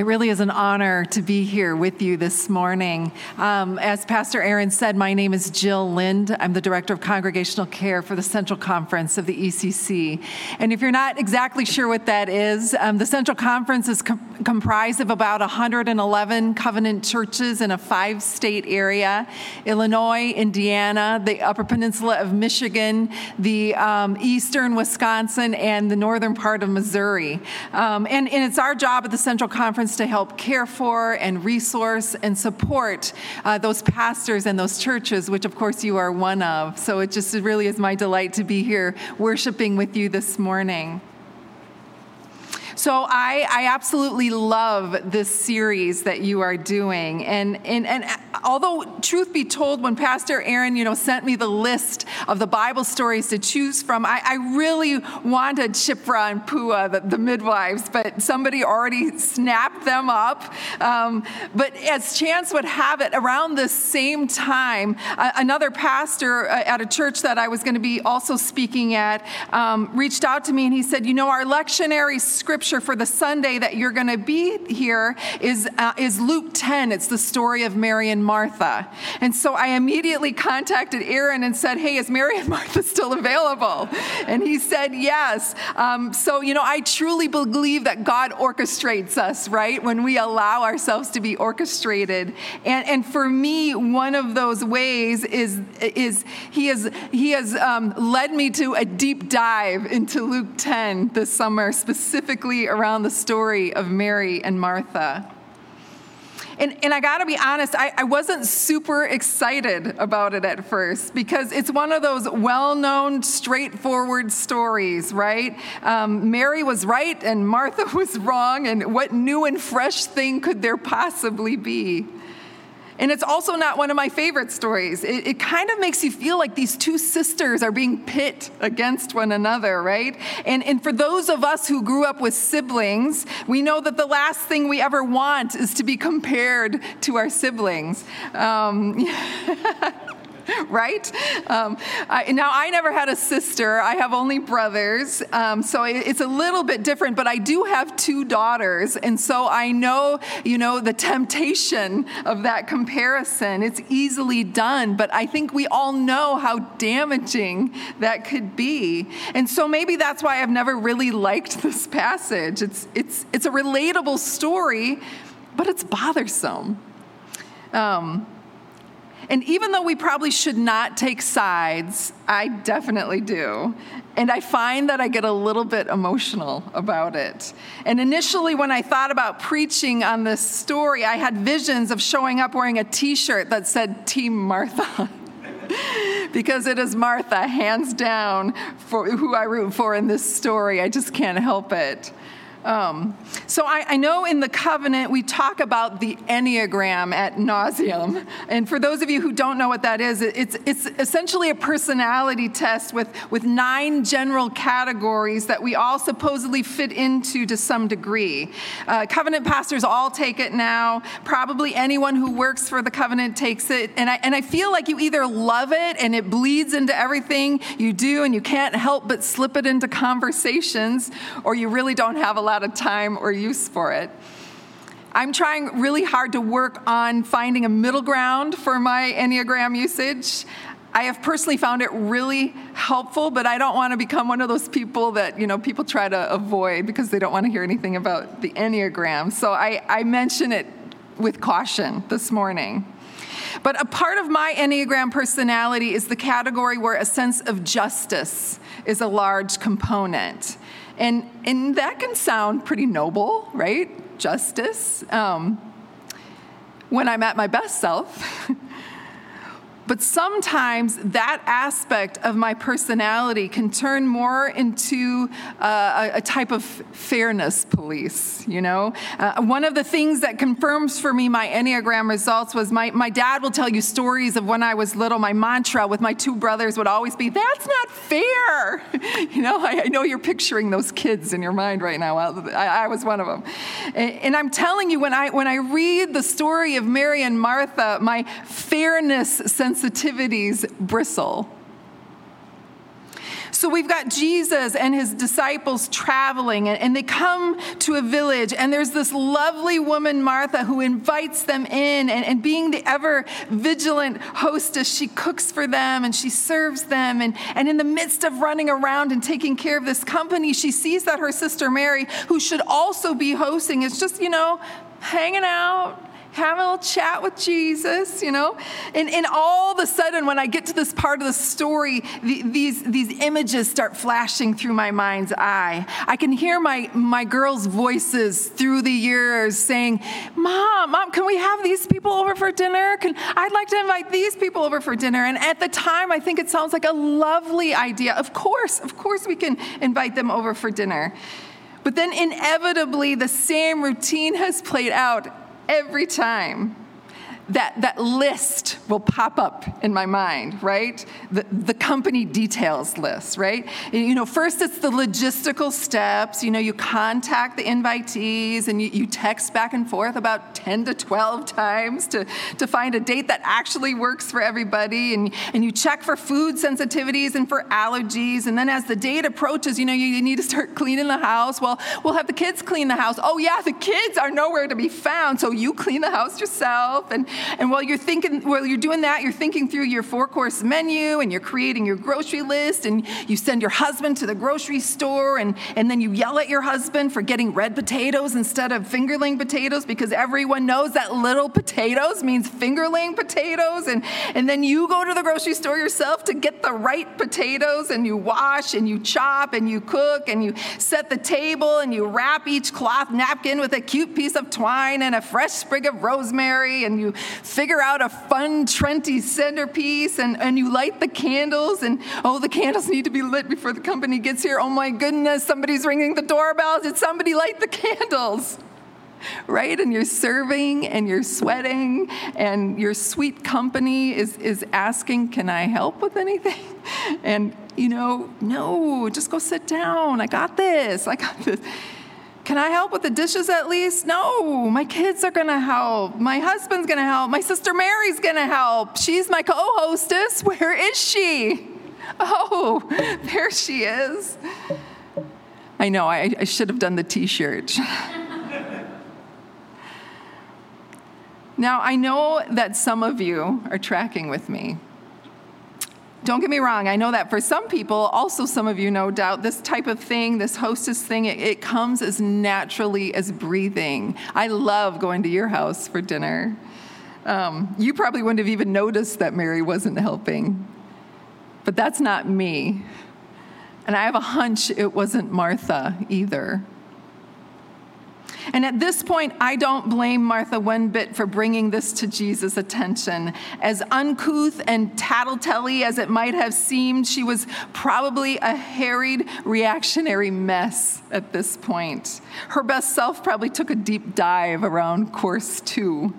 It really is an honor to be here with you this morning. As Pastor Aaron said, my name is Jill Lind. I'm the Director of Congregational Care for the Central Conference of the ECC. And if you're not exactly sure what that is, the Central Conference is comprised of about 111 covenant churches in a 5-state area: Illinois, Indiana, the Upper Peninsula of Michigan, the eastern Wisconsin, and the northern part of Missouri. And it's our job at the Central Conference to help care for and resource and support those pastors and those churches, which of course you are one of. So it just really is my delight to be here worshiping with you this morning. So I absolutely love this series that you are doing. And although, truth be told, when Pastor Aaron, sent me the list of the Bible stories to choose from, I really wanted Shiphrah and Puah, the midwives, but somebody already snapped them up. But as chance would have it, around the same time, another pastor at a church that I was going to be also speaking at reached out to me, and he said, our lectionary scripture for the Sunday that you're going to be here is Luke 10. It's the story of Mary and Martha. And so I immediately contacted Aaron and said, hey, is Mary and Martha still available? And he said, yes. So I truly believe that God orchestrates us, right? When we allow ourselves to be orchestrated. And for me, one of those ways is he has led me to a deep dive into Luke 10 this summer, specifically around the story of Mary and Martha. And I got to be honest, I wasn't super excited about it at first because it's one of those well-known, straightforward stories, right? Mary was right and Martha was wrong, and what new and fresh thing could there possibly be? And it's also not one of my favorite stories. It kind of makes you feel like these two sisters are being pit against one another, right? And for those of us who grew up with siblings, we know that the last thing we ever want is to be compared to our siblings. Right? I never had a sister. I have only brothers. So it's a little bit different, but I do have 2 daughters. And so I know, the temptation of that comparison. It's easily done, but I think we all know how damaging that could be. And so maybe that's why I've never really liked this passage. It's a relatable story, but it's bothersome. And even though we probably should not take sides, I definitely do. And I find that I get a little bit emotional about it. And initially, when I thought about preaching on this story, I had visions of showing up wearing a T-shirt that said Team Martha. Because it is Martha, hands down, for who I root for in this story. I just can't help it. So I know in the covenant we talk about the Enneagram ad nauseum. And for those of you who don't know what that is, it's essentially a personality test with 9 general categories that we all supposedly fit into to some degree. Covenant pastors all take it now. Probably anyone who works for the covenant takes it. And I feel like you either love it and it bleeds into everything you do and you can't help but slip it into conversations, or you really don't have a lot of time or use for it. I'm trying really hard to work on finding a middle ground for my Enneagram usage. I have personally found it really helpful, but I don't want to become one of those people that, people try to avoid because they don't want to hear anything about the Enneagram. So I mention it with caution this morning. But a part of my Enneagram personality is the category where a sense of justice is a large component. And that can sound pretty noble, right? Justice. When I'm at my best self. But sometimes that aspect of my personality can turn more into a type of fairness police, One of the things that confirms for me my Enneagram results was my dad will tell you stories of when I was little. My mantra with my 2 brothers would always be, that's not fair. I know you're picturing those kids in your mind right now. I was one of them. And I'm telling you, when I read the story of Mary and Martha, my fairness sensitivities bristle. So we've got Jesus and his disciples traveling, and they come to a village, and there's this lovely woman, Martha, who invites them in, and being the ever vigilant hostess, she cooks for them and she serves them. And in the midst of running around and taking care of this company, she sees that her sister Mary, who should also be hosting, is just, hanging out, having a little chat with Jesus, And all of a sudden, when I get to this part of the story, these images start flashing through my mind's eye. I can hear my girls' voices through the years saying, Mom, can we have these people over for dinner? I'd like to invite these people over for dinner. And at the time, I think it sounds like a lovely idea. Of course we can invite them over for dinner. But then inevitably, the same routine has played out every time. That list will pop up in my mind, right? The company details list, right? First it's the logistical steps. You contact the invitees and you text back and forth about 10 to 12 times to find a date that actually works for everybody. And you check for food sensitivities and for allergies. And then as the date approaches, you need to start cleaning the house. Well, we'll have the kids clean the house. Oh yeah, the kids are nowhere to be found. So you clean the house yourself. And while you're doing that, you're thinking through your 4-course menu and you're creating your grocery list, and you send your husband to the grocery store, and then you yell at your husband for getting red potatoes instead of fingerling potatoes, because everyone knows that little potatoes means fingerling potatoes. And then you go to the grocery store yourself to get the right potatoes, and you wash and you chop and you cook and you set the table and you wrap each cloth napkin with a cute piece of twine and a fresh sprig of rosemary, and you figure out a fun, trendy centerpiece, and you light the candles, and the candles need to be lit before the company gets here. Oh my goodness, somebody's ringing the doorbell. Did somebody light the candles? Right? And you're serving and you're sweating, and your sweet company is asking, can I help with anything? And no, just go sit down. I got this. Can I help with the dishes at least? No, my kids are going to help. My husband's going to help. My sister Mary's going to help. She's my co-hostess. Where is she? Oh, there she is. I know, I should have done the T-shirt. Now, I know that some of you are tracking with me. Don't get me wrong, I know that for some people, also some of you no doubt, this type of thing, this hostess thing, it comes as naturally as breathing. I love going to your house for dinner. You probably wouldn't have even noticed that Mary wasn't helping. But that's not me. And I have a hunch it wasn't Martha either. And at this point, I don't blame Martha one bit for bringing this to Jesus' attention. As uncouth and tattletale as it might have seemed, she was probably a harried, reactionary mess at this point. Her best self probably took a deep dive around course 2.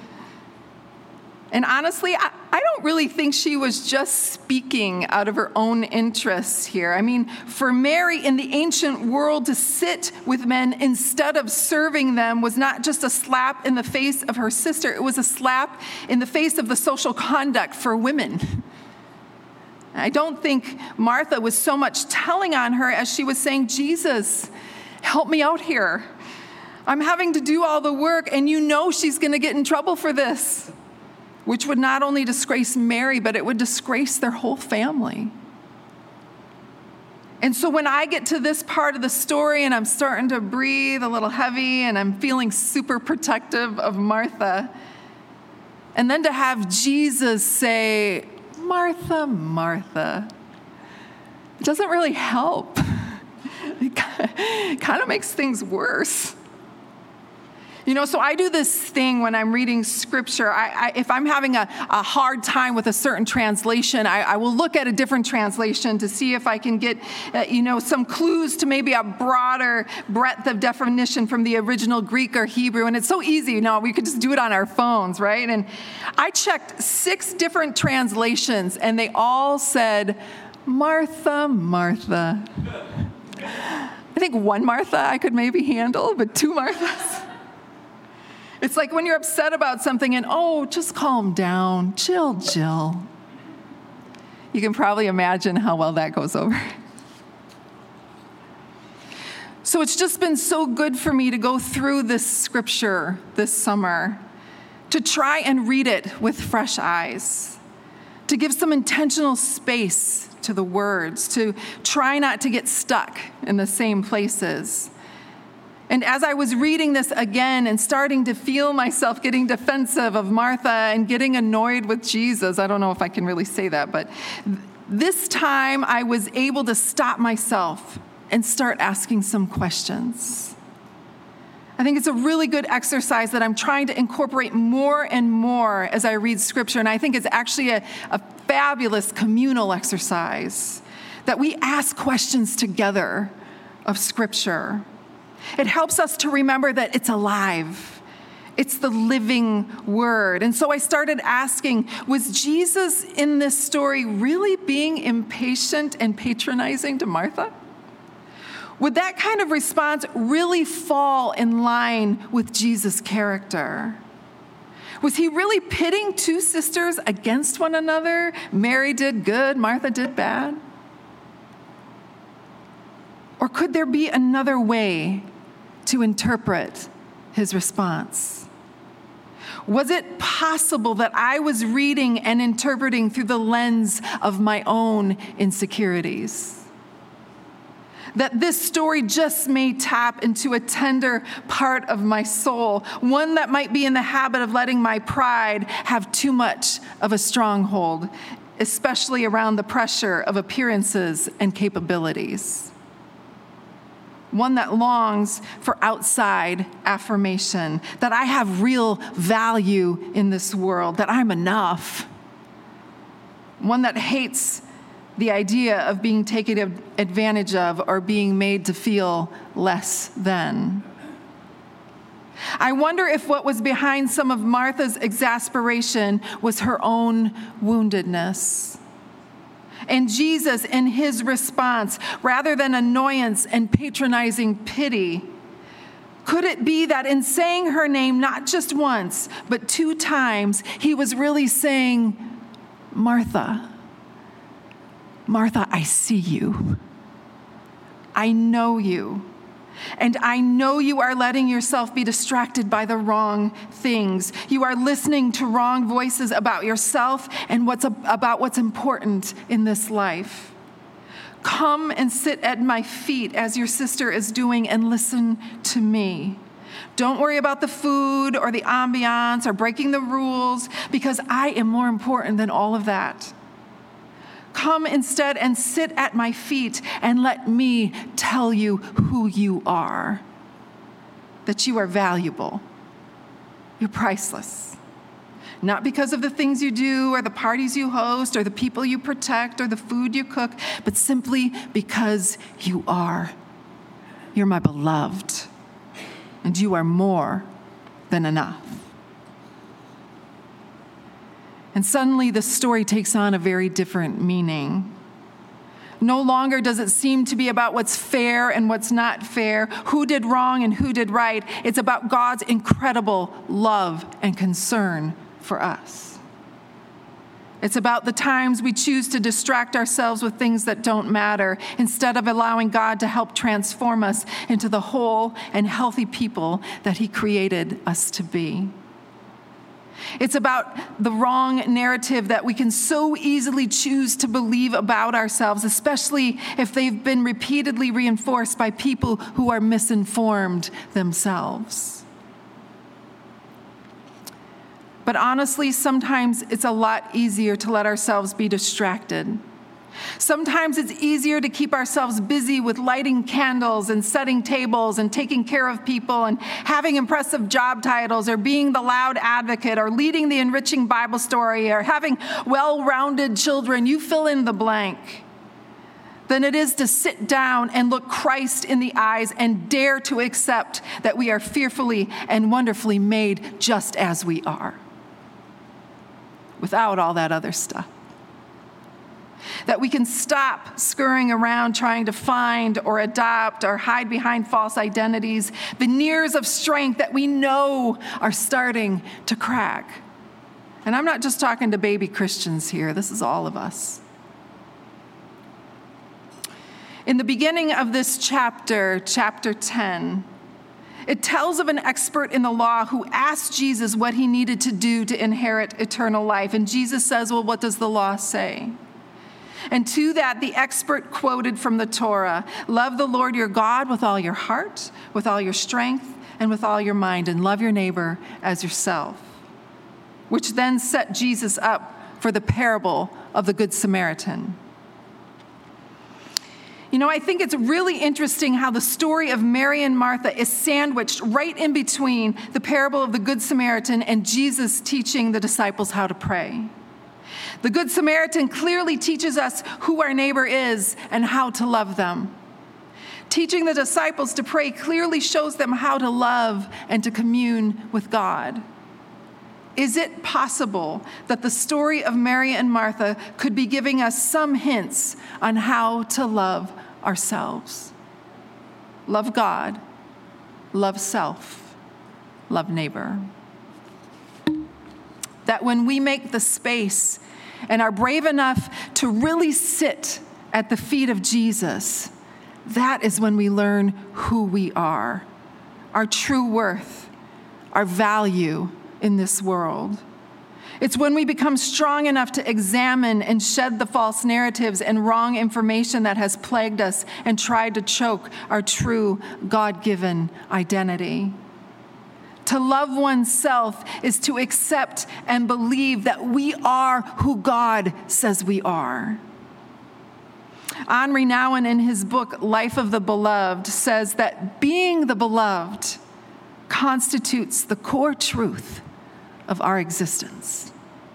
And honestly, I don't really think she was just speaking out of her own interests here. I mean, for Mary in the ancient world to sit with men instead of serving them was not just a slap in the face of her sister, it was a slap in the face of the social conduct for women. I don't think Martha was so much telling on her as she was saying, Jesus, help me out here. I'm having to do all the work, and she's going to get in trouble for this. Which would not only disgrace Mary, but it would disgrace their whole family. And so when I get to this part of the story and I'm starting to breathe a little heavy and I'm feeling super protective of Martha, and then to have Jesus say, Martha, Martha, it doesn't really help. It kind of makes things worse. So I do this thing when I'm reading scripture. If I'm having a hard time with a certain translation, I will look at a different translation to see if I can get, some clues to maybe a broader breadth of definition from the original Greek or Hebrew. And it's so easy. We could just do it on our phones, right? And I checked 6 different translations, and they all said, Martha, Martha. I think 1 Martha I could maybe handle, but 2 Marthas. It's like when you're upset about something and, just calm down, chill. You can probably imagine how well that goes over. So it's just been so good for me to go through this scripture this summer, to try and read it with fresh eyes, to give some intentional space to the words, to try not to get stuck in the same places. And as I was reading this again and starting to feel myself getting defensive of Martha and getting annoyed with Jesus, I don't know if I can really say that, but this time I was able to stop myself and start asking some questions. I think it's a really good exercise that I'm trying to incorporate more and more as I read scripture. And I think it's actually a fabulous communal exercise that we ask questions together of scripture. It helps us to remember that it's alive. It's the living word. And so I started asking, was Jesus in this story really being impatient and patronizing to Martha? Would that kind of response really fall in line with Jesus' character? Was he really pitting two sisters against one another? Mary did good, Martha did bad? Or could there be another way to interpret his response? Was it possible that I was reading and interpreting through the lens of my own insecurities? That this story just may tap into a tender part of my soul, one that might be in the habit of letting my pride have too much of a stronghold, especially around the pressure of appearances and capabilities. One that longs for outside affirmation, that I have real value in this world, that I'm enough. One that hates the idea of being taken advantage of or being made to feel less than. I wonder if what was behind some of Martha's exasperation was her own woundedness. And Jesus, in his response, rather than annoyance and patronizing pity, could it be that in saying her name not just once, but 2 times, he was really saying, Martha, Martha, I see you. I know you. And I know you are letting yourself be distracted by the wrong things. You are listening to wrong voices about yourself and about what's important in this life. Come and sit at my feet as your sister is doing and listen to me. Don't worry about the food or the ambiance or breaking the rules, because I am more important than all of that. Come instead and sit at my feet and let me tell you who you are. That you are valuable. You're priceless. Not because of the things you do or the parties you host or the people you protect or the food you cook, but simply because you are. You're my beloved. And you are more than enough. And suddenly the story takes on a very different meaning. No longer does it seem to be about what's fair and what's not fair, who did wrong and who did right. It's about God's incredible love and concern for us. It's about the times we choose to distract ourselves with things that don't matter instead of allowing God to help transform us into the whole and healthy people that he created us to be. It's about the wrong narrative that we can so easily choose to believe about ourselves, especially if they've been repeatedly reinforced by people who are misinformed themselves. But honestly, sometimes it's a lot easier to let ourselves be distracted. Sometimes it's easier to keep ourselves busy with lighting candles and setting tables and taking care of people and having impressive job titles or being the loud advocate or leading the enriching Bible story or having well-rounded children. You fill in the blank. Than it is to sit down and look Christ in the eyes and dare to accept that we are fearfully and wonderfully made just as we are, without all that other stuff. That we can stop scurrying around trying to find or adopt or hide behind false identities, veneers of strength that we know are starting to crack. And I'm not just talking to baby Christians here. This is all of us. In the beginning of this chapter, chapter 10, it tells of an expert in the law who asked Jesus what he needed to do to inherit eternal life. And Jesus says, well, what does the law say? And to that, the expert quoted from the Torah, love the Lord your God with all your heart, with all your strength, and with all your mind, and love your neighbor as yourself, which then set Jesus up for the parable of the Good Samaritan. You know, I think it's really interesting how the story of Mary and Martha is sandwiched right in between the parable of the Good Samaritan and Jesus teaching the disciples how to pray. The Good Samaritan clearly teaches us who our neighbor is and how to love them. Teaching the disciples to pray clearly shows them how to love and to commune with God. Is it possible that the story of Mary and Martha could be giving us some hints on how to love ourselves? Love God, love self, love neighbor. That when we make the space and are brave enough to really sit at the feet of Jesus, that is when we learn who we are, our true worth, our value in this world. It's when we become strong enough to examine and shed the false narratives and wrong information that has plagued us and tried to choke our true God-given identity. To love oneself is to accept and believe that we are who God says we are. Henri Nouwen, in his book, Life of the Beloved, says that being the beloved constitutes the core truth of our existence.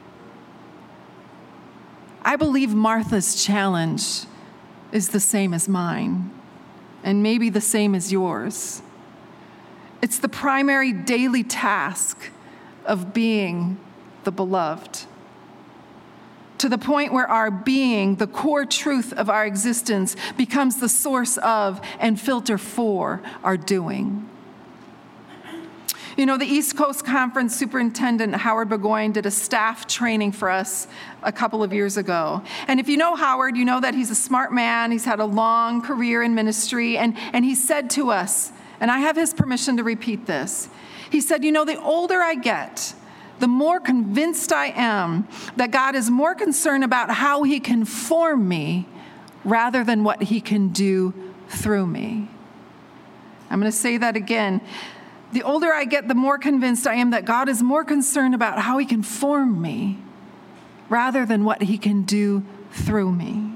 I believe Martha's challenge is the same as mine, and maybe the same as yours. It's the primary daily task of being the beloved, to the point where our being, the core truth of our existence, becomes the source of and filter for our doing. You know, the East Coast Conference Superintendent Howard Burgoyne did a staff training for us a couple of years ago. And if you know Howard, you know that he's a smart man. He's had a long career in ministry. And he said to us, and I have his permission to repeat this, he said, you know, the older I get, the more convinced I am that God is more concerned about how he can form me rather than what he can do through me. I'm going to say that again. The older I get, the more convinced I am that God is more concerned about how he can form me rather than what he can do through me.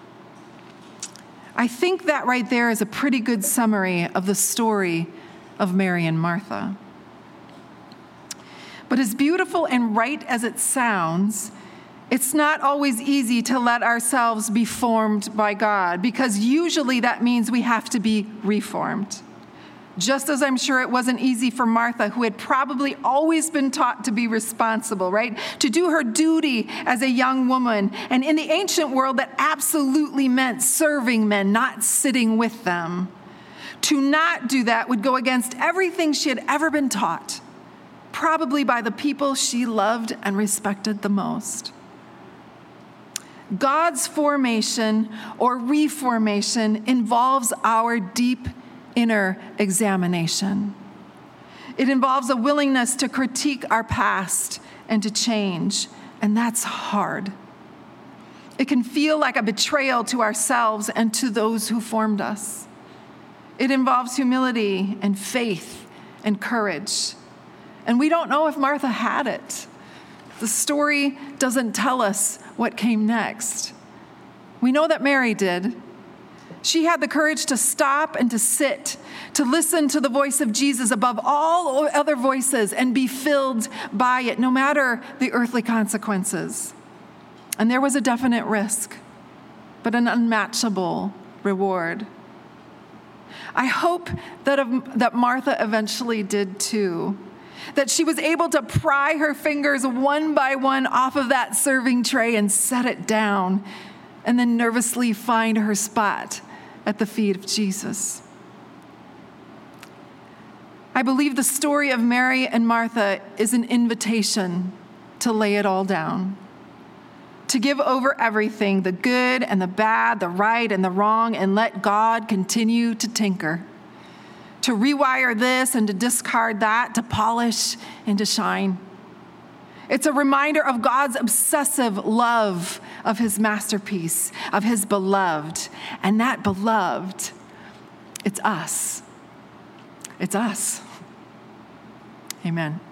I think that right there is a pretty good summary of the story of Mary and Martha. But as beautiful and right as it sounds, it's not always easy to let ourselves be formed by God, because usually that means we have to be reformed. Just as I'm sure it wasn't easy for Martha, who had probably always been taught to be responsible, right? To do her duty as a young woman. And in the ancient world, that absolutely meant serving men, not sitting with them. To not do that would go against everything she had ever been taught, probably by the people she loved and respected the most. God's formation or reformation involves our deep inner examination. It involves a willingness to critique our past and to change, and that's hard. It can feel like a betrayal to ourselves and to those who formed us. It involves humility and faith and courage. And we don't know if Martha had it. The story doesn't tell us what came next. We know that Mary did. She had the courage to stop and to sit, to listen to the voice of Jesus above all other voices and be filled by it, no matter the earthly consequences. And there was a definite risk, but an unmatchable reward. I hope that Martha eventually did too, that she was able to pry her fingers one by one off of that serving tray and set it down, and then nervously find her spot at the feet of Jesus. I believe the story of Mary and Martha is an invitation to lay it all down, to give over everything, the good and the bad, the right and the wrong, and let God continue to tinker, to rewire this and to discard that, to polish and to shine. It's a reminder of God's obsessive love of his masterpiece, of his beloved. And that beloved, it's us. It's us. Amen.